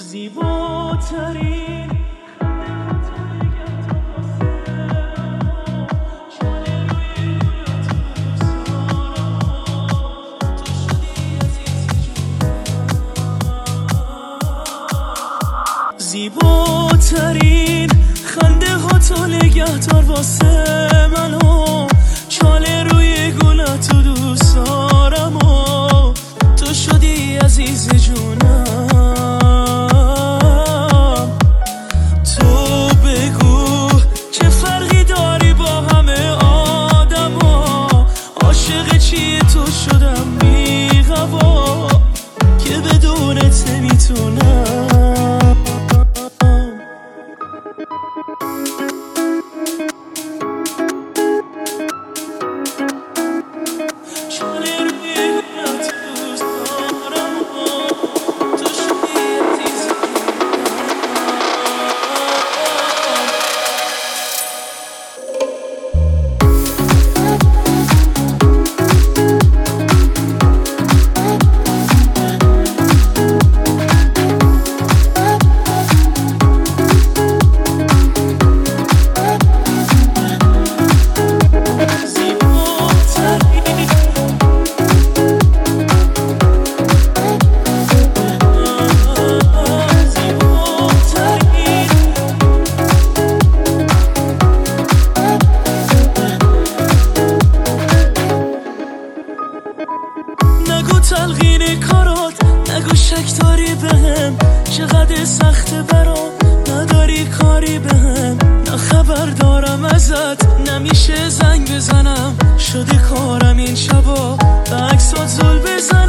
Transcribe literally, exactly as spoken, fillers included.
زیباترین زیباترین خنده ها تو نگهدار واسه منو، چاله روی گلت تو دوست دارم و تو شدی عزیز جونم. تو بگو چه فرقی داری با همه آدم ها، عاشق چیه تو شدم بی‌غوا که بدونت نمیتونم. نگو تلقین کارات، نگو شک داری بهم، چقدر سخته برام نداری کاری بهم. نه خبر دارم ازت، نمیشه زنگ بزنم، شده کارم این شبا به عکسات زل بزن.